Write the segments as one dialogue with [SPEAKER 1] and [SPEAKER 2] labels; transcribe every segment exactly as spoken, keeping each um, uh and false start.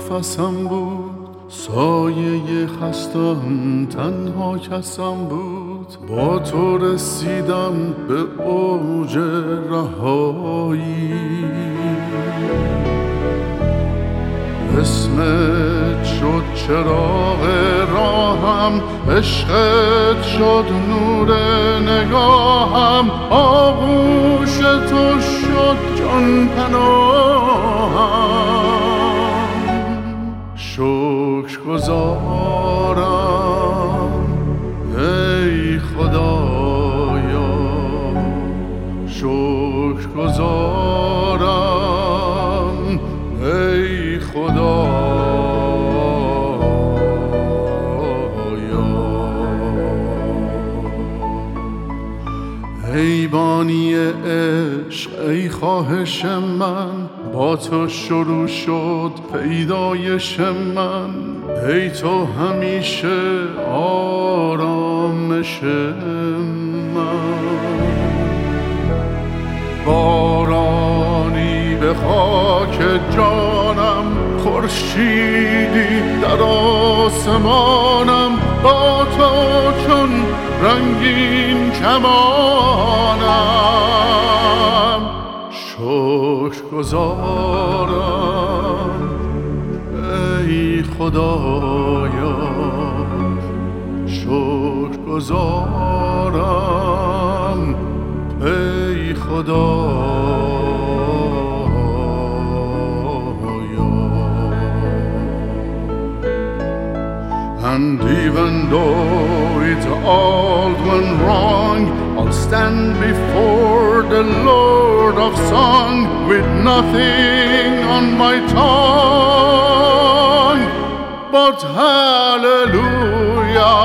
[SPEAKER 1] نفسم بود، سایه خستم تنها کسم بود. با تو رسیدم به اوج رهایی، اسمت شد چراغ راهم، عشقت شد نور نگاهم، آغوش تو شد جان پناهم. شکرگزارم ای خدایا، شکرگزارم ای خدایا. ای بانی عشق ای خواهش من، با تو شروع شد پیدایش من. ای تو همیشه آرامش من، بارانی به خاک جانم، خورشیدی در آسمانم. با تو چون رنگین کمانم، شکرگزارم ای خدایا، شکرگزارم ای خدایا. And even though it all went wrong, I'll stand before the Lord of Song with nothing on my tongue but hallelujah,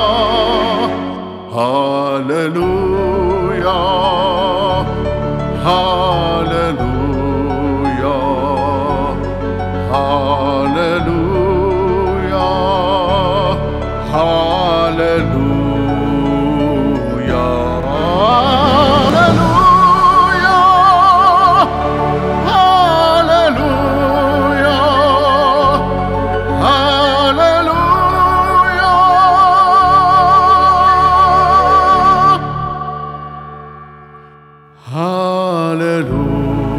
[SPEAKER 1] hallelujah, hallelujah, hallelujah. Hallelujah, hallelujah, hallelujah, hallelujah, hallelujah.